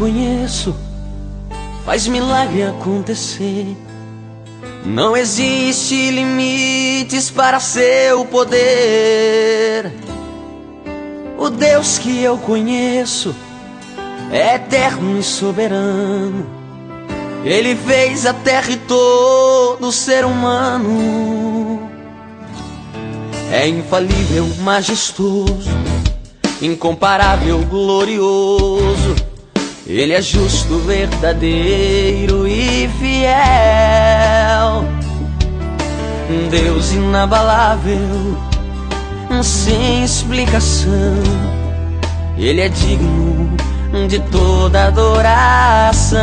conheço faz milagre acontecer. Não existe limites para seu poder. O Deus que eu conheço é eterno e soberano. Ele fez a terra e todo ser humano. É infalível, majestoso, incomparável, glorioso. Ele é justo, verdadeiro e fiel. Deus inabalável, sem explicação. Ele é digno de toda adoração.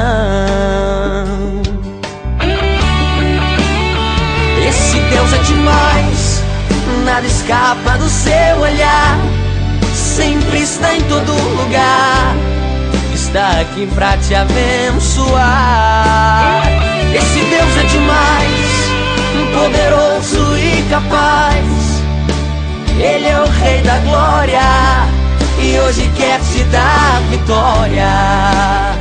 Esse Deus é demais, nada escapa do seu olhar. Sempre está em todo lugar, está aqui pra te abençoar. Esse Deus é demais, poderoso e capaz. Ele é o Rei da glória e hoje quer te dar vitória.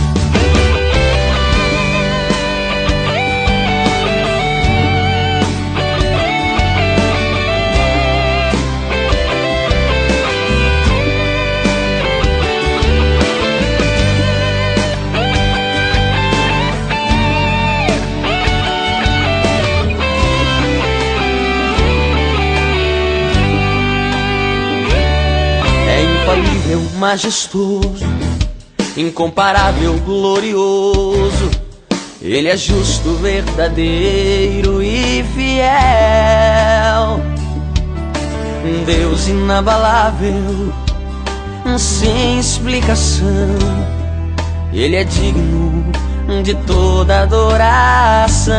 Infalível, majestoso, incomparável, glorioso. Ele é justo, verdadeiro e fiel. Deus inabalável, sem explicação. Ele é digno de toda adoração.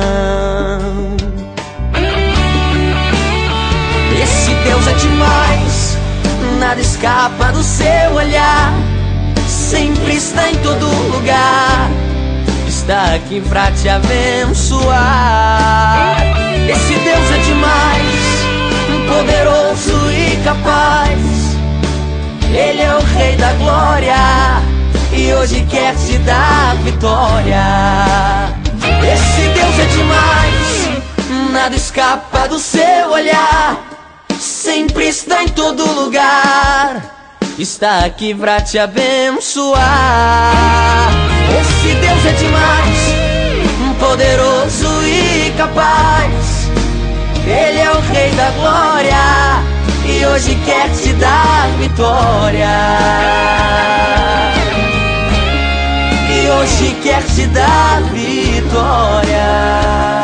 Esse Deus é demais, nada escapa do seu olhar. Sempre está em todo lugar, está aqui pra te abençoar. Esse Deus é demais, poderoso e capaz. Ele é o Rei da glória e hoje quer te dar vitória. Esse Deus é demais, nada escapa do seu olhar. Sempre está em todo lugar, está aqui pra te abençoar. Esse Deus é demais, poderoso e capaz. Ele é o Rei da glória e hoje quer te dar vitória. E hoje quer te dar vitória.